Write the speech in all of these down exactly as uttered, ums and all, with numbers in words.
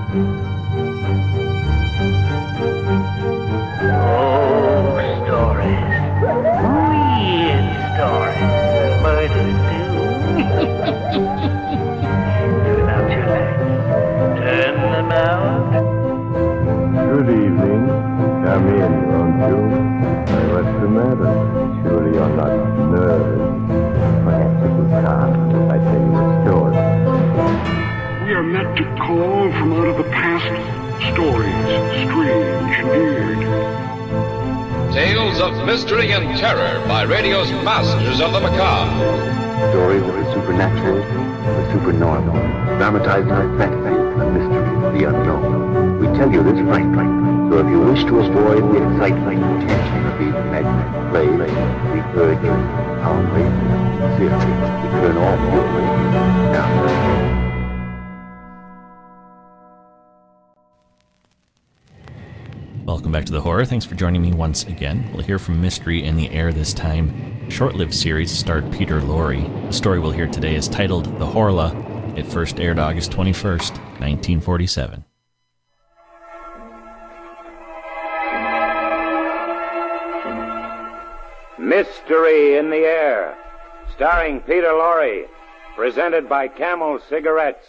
Mystery and terror by radio's masters of the macabre. Stories of the supernatural, the supernormal, dramatized like fantasy, the mystery, the unknown. We tell you this frankly, so if you wish to avoid the excitement and tension of these imaginary plays, we urge you, our radio, seriously, to turn off your radio now. Welcome back to The Horror. Thanks for joining me once again. We'll hear from Mystery in the Air this time. Short-lived series starred Peter Lorre. The story we'll hear today is titled The Horla. It first aired August twenty-first, nineteen forty-seven. Mystery in the Air, starring Peter Lorre, presented by Camel Cigarettes.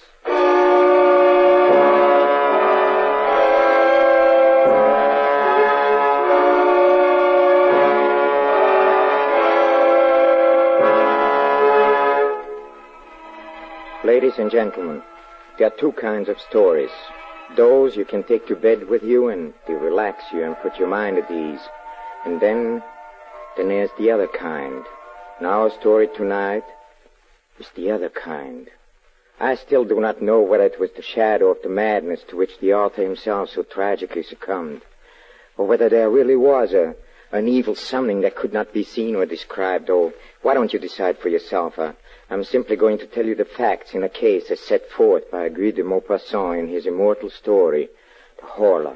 Ladies and gentlemen, there are two kinds of stories. Those you can take to bed with you and they relax you and put your mind at ease. And then, then there's the other kind. And our story tonight is the other kind. I still do not know whether it was the shadow of the madness to which the author himself so tragically succumbed, or whether there really was a an evil something that could not be seen or described. Oh, why don't you decide for yourself, huh? I'm simply going to tell you the facts in a case as set forth by Guy de Maupassant in his immortal story, The Horla.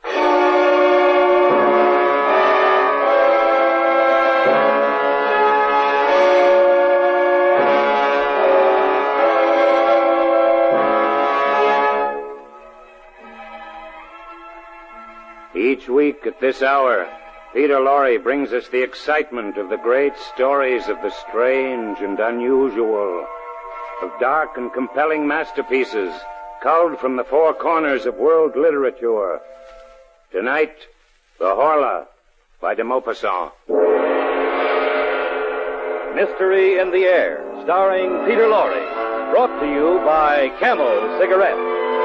Each week at this hour, Peter Lorre brings us the excitement of the great stories of the strange and unusual, of dark and compelling masterpieces culled from the four corners of world literature. Tonight, The Horla by de Maupassant. Mystery in the Air, starring Peter Lorre, brought to you by Camel Cigarettes.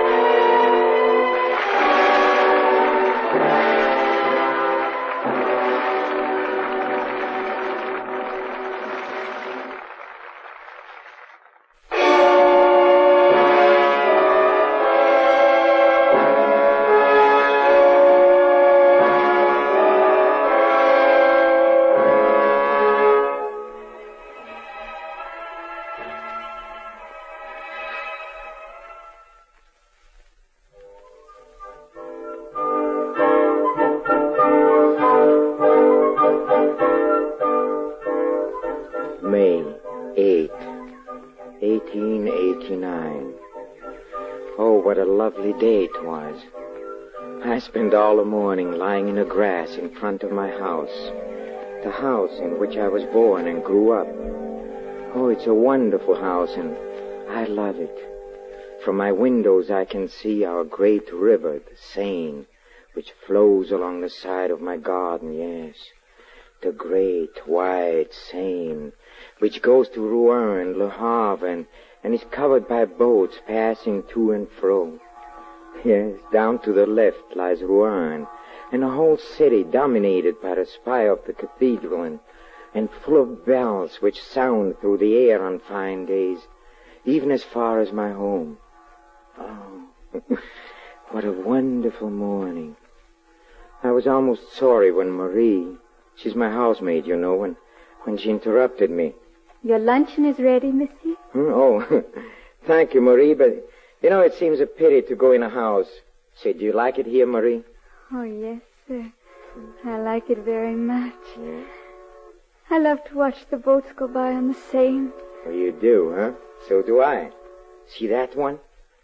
May eighth, eighteen eighty-nine. Oh, what a lovely day it was. I spent all the morning lying in the grass in front of my house, the house in which I was born and grew up. Oh, it's a wonderful house, and I love it. From my windows I can see our great river, the Seine, which flows along the side of my garden, yes. The great, wide Seine, which goes to Rouen and Le Havre and, and is covered by boats passing to and fro. Yes, down to the left lies Rouen, and the whole city dominated by the spire of the cathedral and, and full of bells which sound through the air on fine days, even as far as my home. Oh, what a wonderful morning. I was almost sorry when Marie, she's my housemaid, you know, when, when she interrupted me. Your luncheon is ready, monsieur? Hmm? Oh, thank you, Marie, but, you know, it seems a pity to go in a house. Say, do you like it here, Marie? Oh, yes, sir. I like it very much. Yeah. I love to watch the boats go by on the Seine. Well, you do, huh? So do I. See that one?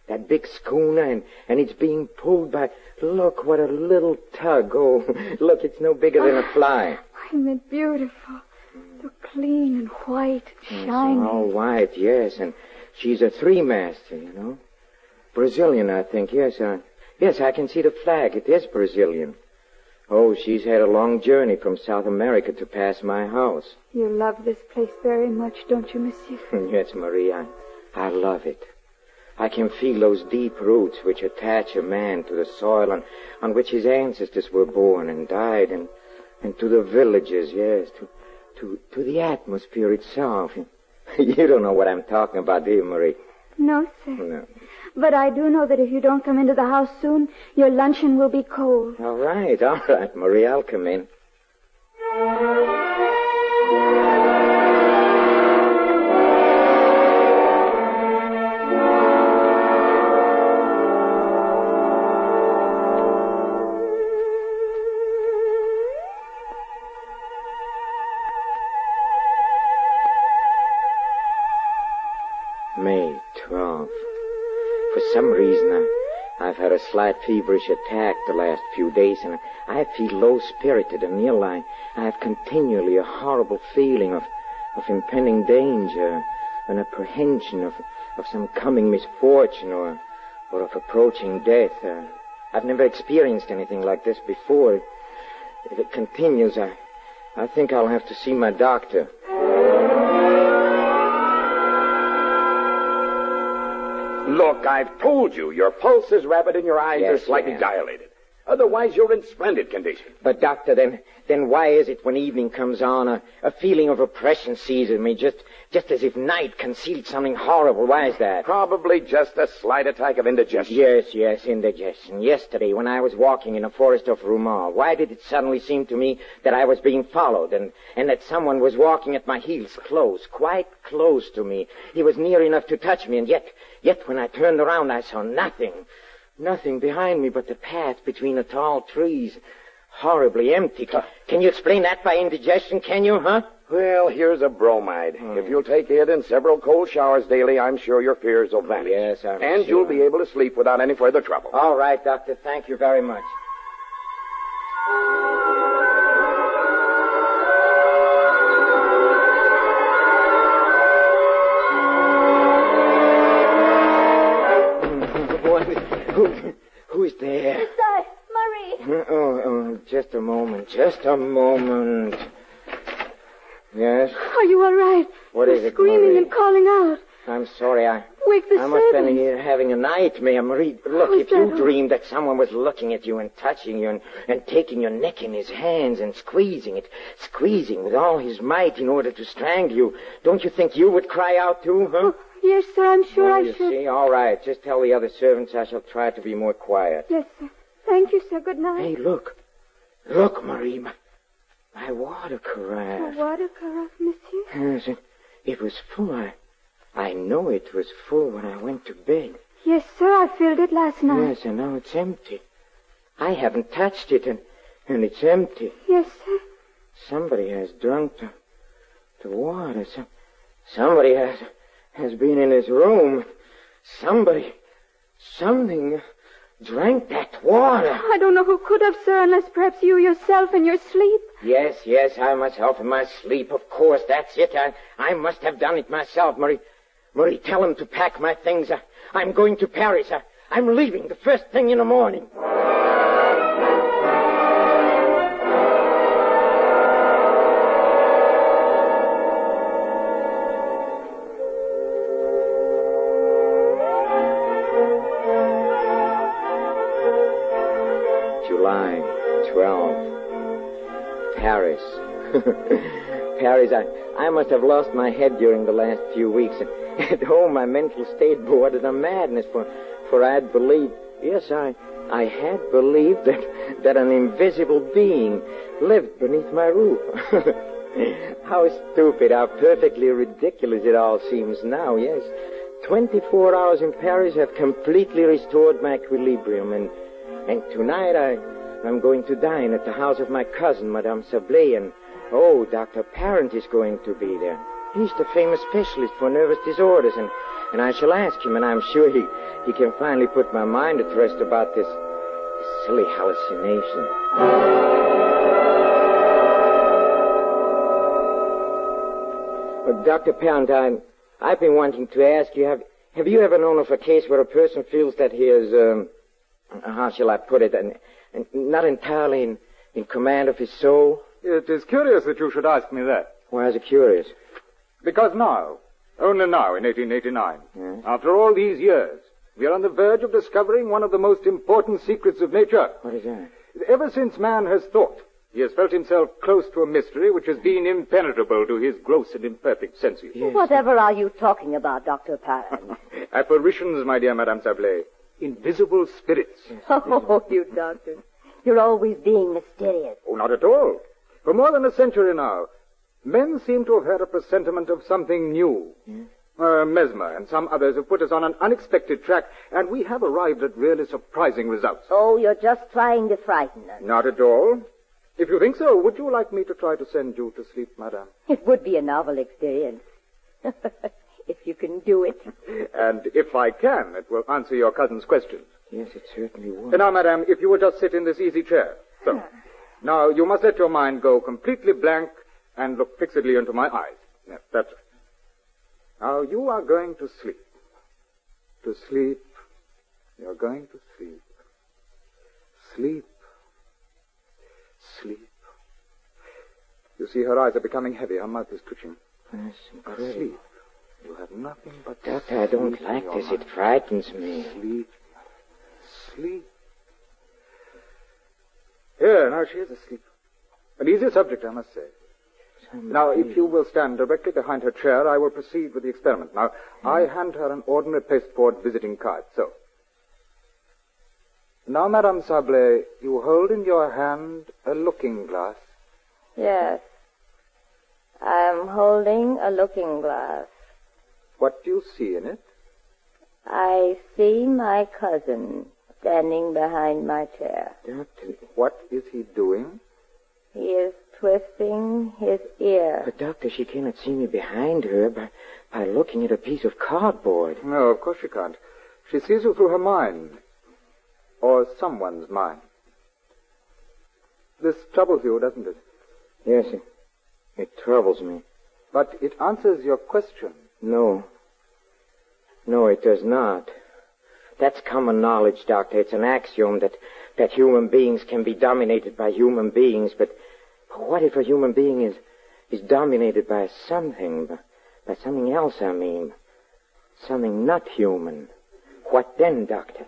that big schooner, and, and it's being pulled by... Look, what a little tug. Oh, look, it's no bigger than a fly. I mean, beautiful. So clean and white, shiny. All white, yes, and she's a three-master, you know. Brazilian, I think, yes. Uh, yes, I can see the flag. It is Brazilian. Oh, she's had a long journey from South America to pass my house. You love this place very much, don't you, monsieur? Yes, Marie, I, I love it. I can feel those deep roots which attach a man to the soil on, on which his ancestors were born and died, and, and to the villages, yes, to, to, to the atmosphere itself. You don't know what I'm talking about, do you, Marie? No, sir. No. But I do know that if you don't come into the house soon, your luncheon will be cold. All right, all right, Marie, I'll come in. May twelfth. For some reason, I, I've had a slight feverish attack the last few days, and I feel low-spirited and ill. I, I have continually a horrible feeling of, of impending danger, an apprehension of, of some coming misfortune or, or of approaching death. Uh, I've never experienced anything like this before. If it continues, I, I think I'll have to see my doctor. Look, I've told you, your pulse is rapid and your eyes Yes, are slightly yes. dilated. Otherwise, you're in splendid condition. But, Doctor, then then why is it when evening comes on, a, a feeling of oppression seizes me, just just as if night concealed something horrible? Why is that? Probably just a slight attack of indigestion. Yes, yes, indigestion. Yesterday, when I was walking in the forest of Rumal, why did it suddenly seem to me that I was being followed and, and that someone was walking at my heels close, quite close to me? He was near enough to touch me, and yet, yet when I turned around, I saw nothing. Nothing behind me but the path between the tall trees. Horribly empty. Can, can you explain that by indigestion, can you, huh? Well, here's a bromide. Hmm. If you'll take it and several cold showers daily, I'm sure your fears will vanish. Yes, I'm And sure. you'll be able to sleep without any further trouble. All right, Doctor. Thank you very much. Who, who's there? It's I, Marie. Oh, oh, just a moment. Just a moment. Yes? Are you all right? What You're is it, screaming Marie? and calling out. I'm sorry. I Wake the I must have been servants. here having a nightmare. Marie, look, How is if you that? dreamed that someone was looking at you and touching you and, and taking your neck in his hands and squeezing it, squeezing with all his might in order to strangle you, don't you think you would cry out too, huh? Oh, yes, sir, I'm sure Well, I you should. see, all right. Just tell the other servants I shall try to be more quiet. Yes, sir. Thank you, sir. Good night. Hey, look. Look, Marie, my, my water A carafe. water carafe, monsieur? Yes, it, it was full. I, I know it was full when I went to bed. Yes, sir, I filled it last night. Yes, and now it's empty. I haven't touched it, and, and it's empty. Yes, sir. Somebody has drunk the, the water. Some, somebody has has been in his room. Somebody, something drank that water. I don't know who could have, sir, unless perhaps you yourself in your sleep. Yes, yes, I myself in my sleep. Of course, that's it. I, I must have done it myself, Marie. Marie, tell him to pack my things. I, I'm going to Paris. I, I'm leaving the first thing in the morning. July twelfth. Paris. Paris, I, I must have lost my head during the last few weeks. At home, my mental state bordered on madness, for, for I had believed, yes, I, I had believed that, that an invisible being lived beneath my roof. How stupid, how perfectly ridiculous it all seems now, yes. Twenty-four hours in Paris have completely restored my equilibrium, and, and tonight I, I'm going to dine at the house of my cousin, Madame Sablé, and, oh, Doctor Parent is going to be there. He's the famous specialist for nervous disorders, and, and I shall ask him, and I'm sure he, he can finally put my mind at rest about this, this silly hallucination. Well, Doctor Pound, I'm, I've been wanting to ask you, have, have you ever known of a case where a person feels that he is, um, how shall I put it, and, and not entirely in, in command of his soul? It is curious that you should ask me that. Why is it curious? Because now, only now in eighteen eighty-nine, Yes? after all these years, we are on the verge of discovering one of the most important secrets of nature. What is that? Ever since man has thought, he has felt himself close to a mystery which has been impenetrable to his gross and imperfect senses. Yes. Whatever are you talking about, Doctor Parent? Apparitions, my dear Madame Sablé. Invisible spirits. Oh, you doctor. You're always being mysterious. Oh, not at all. For more than a century now, men seem to have had a presentiment of something new. Yes? Uh, Mesmer and some others have put us on an unexpected track, and we have arrived at really surprising results. Oh, you're just trying to frighten us. Not at all. If you think so, would you like me to try to send you to sleep, madame? It would be a novel experience. If you can do it. And if I can, it will answer your cousin's questions. Yes, it certainly would. And now, madame, if you will just sit in this easy chair. So, now you must let your mind go completely blank and look fixedly into my eyes. Yes, that's right. Now, you are going to sleep. To sleep. You're going to sleep. Sleep. Sleep. You see, her eyes are becoming heavy. Her mouth is twitching. That's Now, incredible. sleep. You have nothing but Doctor, I don't sleep in like your this. mind. It frightens me. Sleep. Sleep. Here, now she is asleep. An easy subject, I must say. Now, if you will stand directly behind her chair, I will proceed with the experiment. Now, I hand her an ordinary pasteboard visiting card, so. Now, Madame Sablé, you hold in your hand a looking glass. Yes. I'm holding a looking glass. What do you see in it? I see my cousin standing behind my chair. Doctor, What is he doing? He is twisting his ear. but Doctor, she cannot see me behind her by, by looking at a piece of cardboard. No, of course she can't. She sees you through her mind. Or someone's mind. This troubles you, doesn't it? Yes, it, it troubles me. But it answers your question. No. No, it does not. That's common knowledge, Doctor. It's an axiom that, that human beings can be dominated by human beings, but what if a human being is, is dominated by something, by, by something else, I mean? Something not human. What then, Doctor?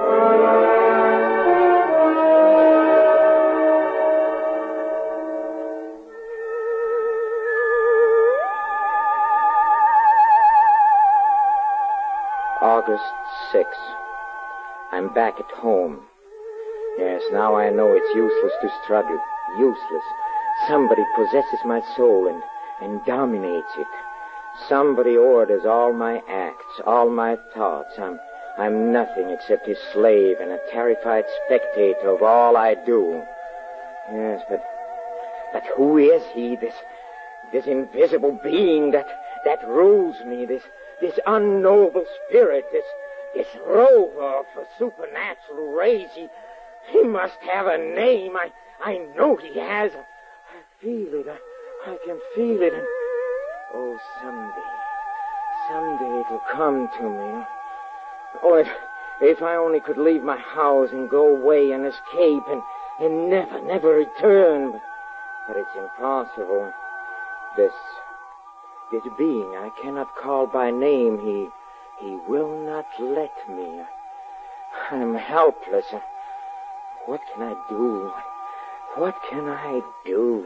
August sixth. I'm back at home. Yes, now I know it's useless to struggle. Useless. Somebody possesses my soul and, and dominates it. Somebody orders all my acts, all my thoughts. I'm, I'm nothing except his slave and a terrified spectator of all I do. Yes, but, but who is he, this, this invisible being that, that rules me, this, this unknowable spirit, this, this rover of a supernatural race? He, he must have a name. I, I know he has. I feel it. I, I can feel it. And, oh, someday, someday it'll come to me. Oh, if, if I only could leave my house and go away and escape and, and never, never return. But, but it's impossible. This, this being I cannot call by name, he, he will not let me. I'm helpless. What can I do? What can I do?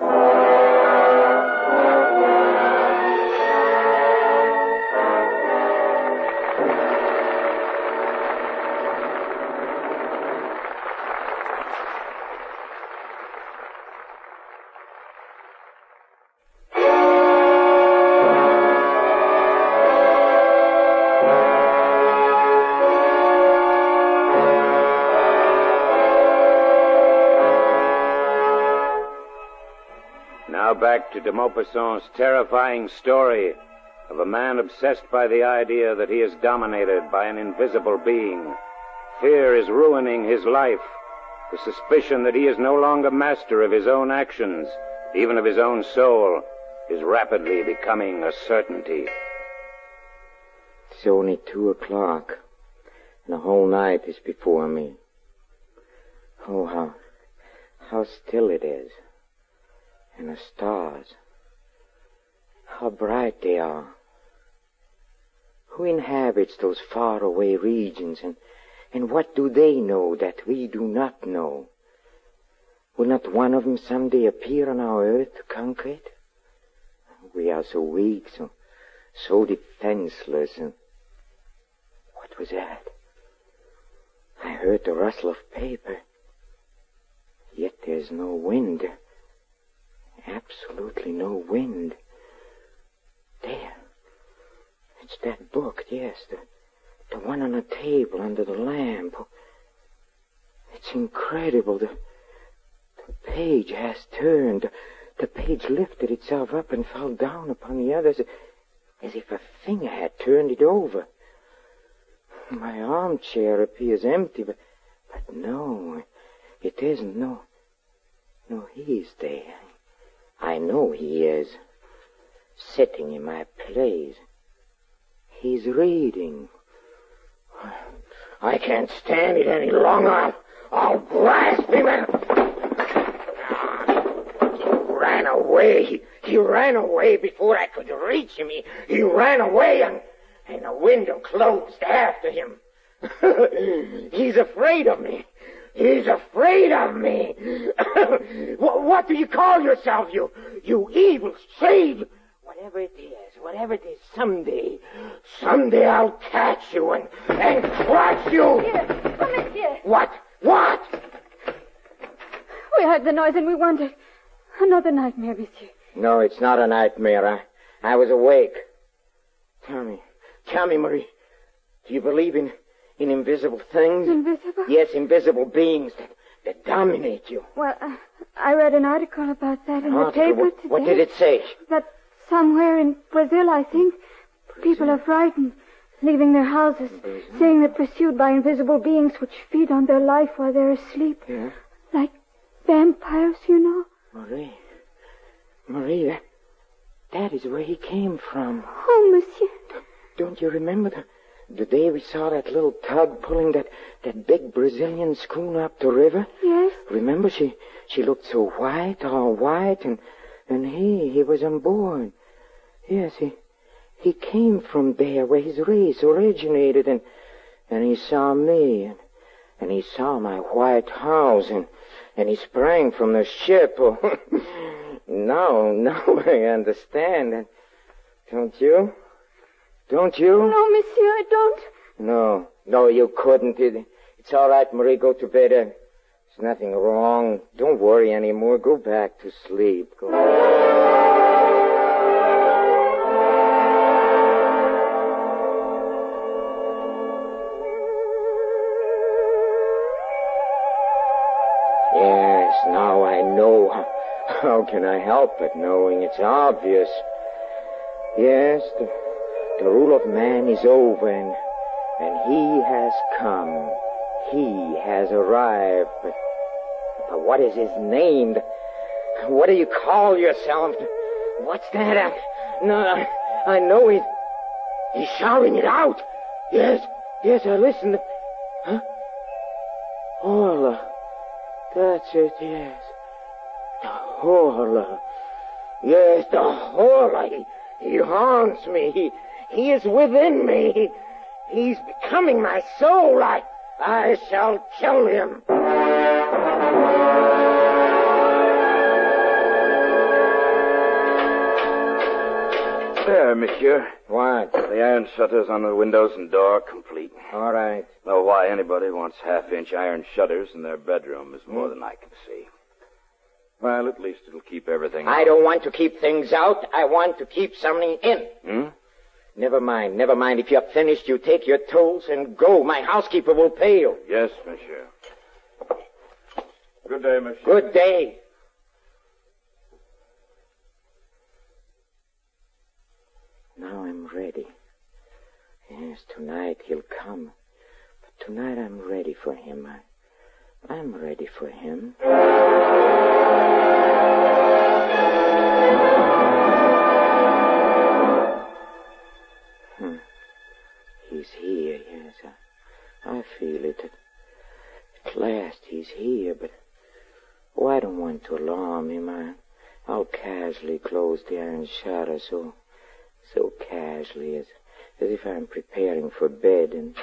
now back to de Maupassant's terrifying story of a man obsessed by the idea that he is dominated by an invisible being. Fear is ruining his life. The suspicion that he is no longer master of his own actions, even of his own soul, is rapidly becoming a certainty. It's only two o'clock, and the whole night is before me. Oh, how, how still it is. And the stars, how bright they are. Who inhabits those faraway regions, and, and what do they know that we do not know? Will not one of them someday appear on our earth to conquer it? We are so weak, so, so defenseless, and what was that? I heard the rustle of paper, yet there's no wind. Absolutely no wind. There. It's that book, yes, the, the one on the table under the lamp. It's incredible. The, the page has turned. The, the page lifted itself up and fell down upon the others, as if a finger had turned it over. My armchair appears empty, but, but no, it isn't. No, no, he's there. I know he is. Sitting in my place. He's reading. I can't stand it any longer. I'll, I'll grasp him and... He ran away. He, he ran away before I could reach him. He, he ran away and, and the window closed after him. He's afraid of me. He's afraid of me. what, what do you call yourself, you, you evil shade? Whatever it is, whatever it is, someday, someday I'll catch you and, and crush you. Monsieur, oh, monsieur. What? What? We heard the noise and we wondered. Another nightmare, monsieur. No, it's not a nightmare. I, I was awake. Tell me, tell me, Marie, do you believe in... in invisible things? Invisible? Yes, invisible beings that, that dominate you. Well, uh, I read an article about that in Article? the paper What, today. what did it say? That somewhere in Brazil, I think, Brazil. People are frightened, leaving their houses, Brazil? saying they're pursued by invisible beings which feed on their life while they're asleep. Yeah? Like vampires, you know. Marie. Marie, that, that is where he came from. Oh, monsieur. Don't you remember the... The day we saw that little tug pulling that, that big Brazilian schooner up the river? Yes. Remember, she she looked so white, all white, and and he, he was on board. Yes, he he came from there where his race originated, and and he saw me, and, and he saw my white house, and, and he sprang from the ship. Oh, now, now I understand. And don't you? Don't you? No, monsieur, I don't. No, no, you couldn't. It, it's all right, Marie. Go to bed. There's nothing wrong. Don't worry anymore. Go back to sleep. Go. Yes, now I know. How, how can I help but knowing? It's obvious. Yes, the... The rule of man is over, and, and he has come. He has arrived. But, but what is his name? What do you call yourself? What's that? I, no, I, I know he's, he's shouting it out. Yes, yes, I listened. Huh? Orla. That's it, yes. The Orla. Yes, the Orla. He, he haunts me. He... He is within me. He's becoming my soul. I, I shall kill him. There, monsieur. What? The iron shutters on the windows and door complete. All right. Know why anybody wants half-inch iron shutters in their bedroom is more hmm? than I can see. Well, at least it'll keep everything I out. don't want to keep things out. I want to keep something in. Hmm? Never mind, never mind. If you're finished, you take your tools and go. My housekeeper will pay you. Yes, monsieur. Good day, monsieur. Good day. now I'm ready. Yes, tonight he'll come. But tonight I'm ready for him. I, I'm ready for him. Hmm. He's here, yes. I, I feel it. At, at last he's here, but... Oh, I don't want to alarm him. I, I'll casually close the iron shutter so... so casually as... as if I'm preparing for bed, and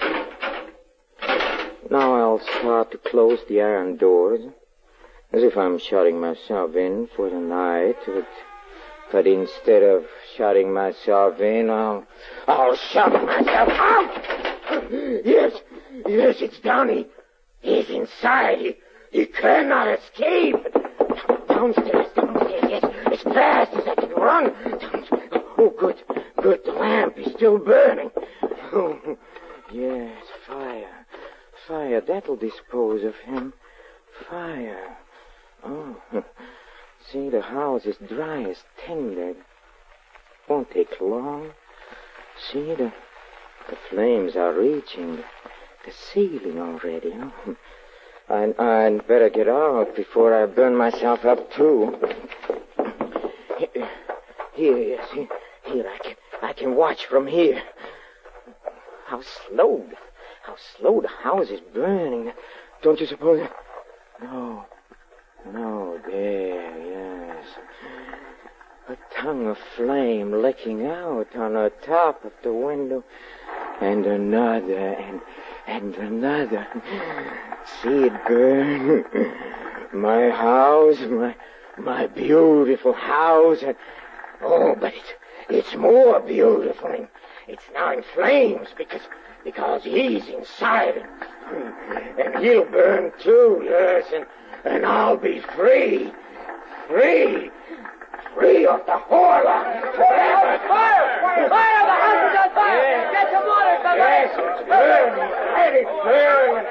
now I'll start to close the iron doors, as if I'm shutting myself in for the night, but, but instead of shutting myself in, I'll, I'll shut myself out! Yes, yes, it's Donnie. He's inside. He, he cannot escape. Downstairs, downstairs, yes, as fast as I can run. Oh, good. Good, the lamp is still burning. Oh, yes, fire. Fire, that'll dispose of him. Fire. Oh, see, the house is dry as tinder. Won't take long. See, the, the flames are reaching the, the ceiling already. Oh, I'd, I'd better get out before I burn myself up, too. Here, here, yes, here, here I can... I can watch from here. How slow, how slow the house is burning. Don't you suppose? No, no, there, yes. A tongue of flame licking out on the top of the window. And another, and, and another. See it burn. My house, my, my beautiful house. And, oh, but it's... It's more beautiful. It's now in flames because because he's inside. And he'll burn too, yes, and, and I'll be free. Free. Free of the Horla. Forever. Fire! Fire! The house is on fire! Yes. Get some water, somebody! Yes, it's burning. Let it burn.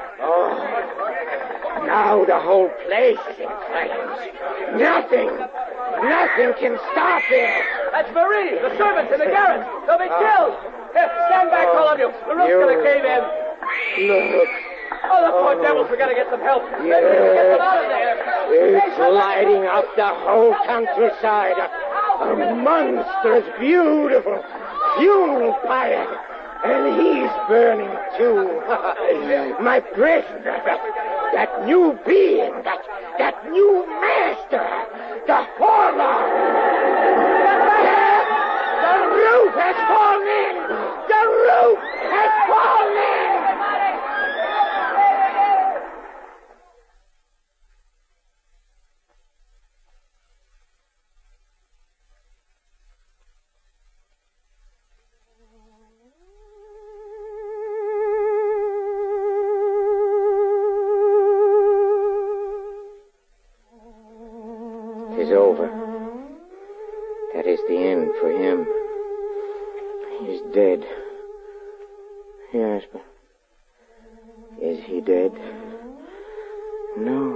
Oh, now the whole place is in flames. Nothing. Nothing can stop it. That's Marie, the servants in the garret. They'll be killed. Here, stand back, all of you. The roof's going to cave in. Look. Oh, the poor oh. devils. We got to get some help. Yes. Get them out of there. It's lighting up the whole countryside. A monstrous, beautiful funeral pyre. And he's burning, too. My prisoner, that, that new being, that, that new master, the Horla. The roof has fallen in. The roof has fallen in. It is over. That is the end for him. He's dead. Yes, but is he dead? No.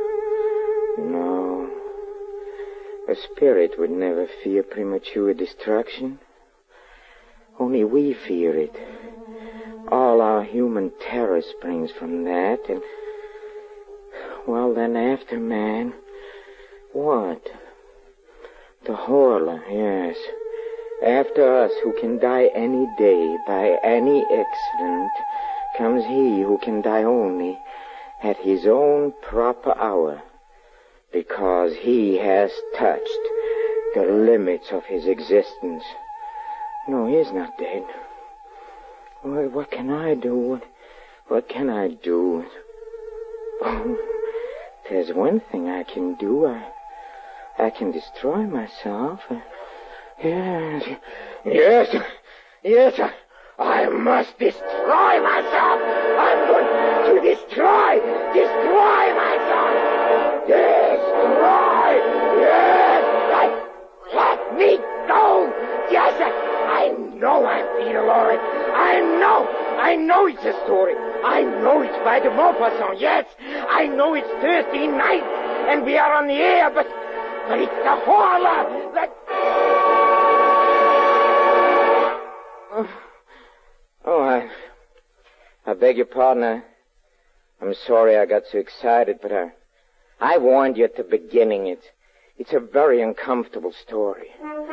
No. A spirit would never fear premature destruction. Only we fear it. All our human terror springs from that, and... well, then after man... what? The Horla, yes. After us, who can die any day by any accident, comes he who can die only at his own proper hour, because he has touched the limits of his existence. No, he is not dead. Well, what can I do? What, what can I do? Oh, there's one thing I can do. I... I can destroy myself. Yes, yes, yes, I must destroy myself. I'm going to destroy, destroy myself. Destroy, yes, I, let me go. Yes, I, I know I'm Peter Lorre. I know, I know it's a story. I know it's by de Maupassant, yes. I know it's Thursday night, and we are on the air, but... but it's the Horla that... Oh, oh I, I beg your pardon. I, I'm sorry I got so excited, but I, I warned you at the beginning. It's, it's a very uncomfortable story.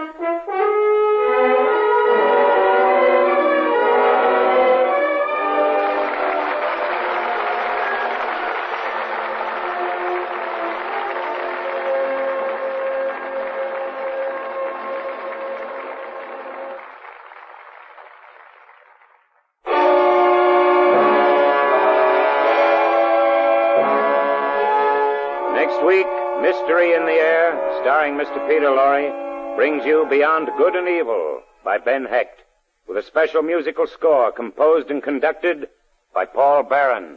Next week, Mystery in the Air, starring Mister Peter Lorre, brings you Beyond Good and Evil by Ben Hecht, with a special musical score composed and conducted by Paul Barron.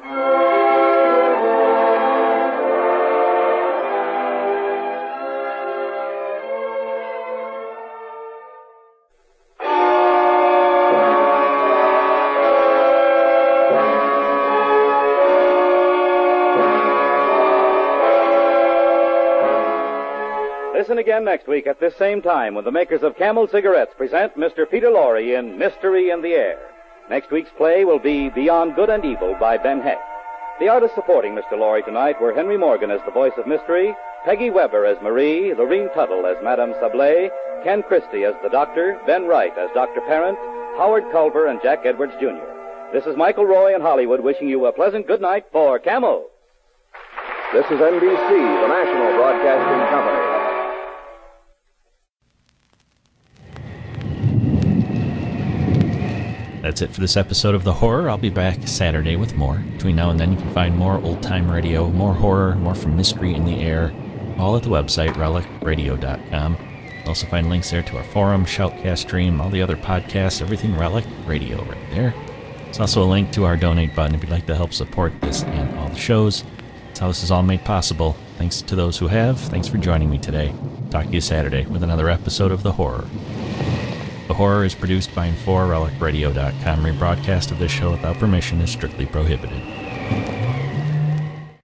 Listen again next week at this same time when the makers of Camel Cigarettes present Mister Peter Lorre in Mystery in the Air. Next week's play will be Beyond Good and Evil by Ben Hecht. The artists supporting Mister Lorre tonight were Henry Morgan as the voice of Mystery, Peggy Weber as Marie, Lorene Tuttle as Madame Sablé, Ken Christie as the Doctor, Ben Wright as Doctor Parent, Howard Culver and Jack Edwards Junior This is Michael Roy in Hollywood wishing you a pleasant good night for Camel. This is N B C, the National Broadcasting Company. That's it for this episode of The Horror. I'll be back Saturday with more. Between now and then, you can find more old-time radio, more horror, more from Mystery in the Air, all at the website, relic radio dot com. You'll also find links there to our forum, Shoutcast stream, all the other podcasts, everything Relic Radio right there. There's also a link to our donate button if you'd like to help support this and all the shows. That's how this is all made possible. Thanks to those who have. Thanks for joining me today. Talk to you Saturday with another episode of The Horror. The Horror is produced by and for relic radio dot com. Rebroadcast of this show without permission is strictly prohibited.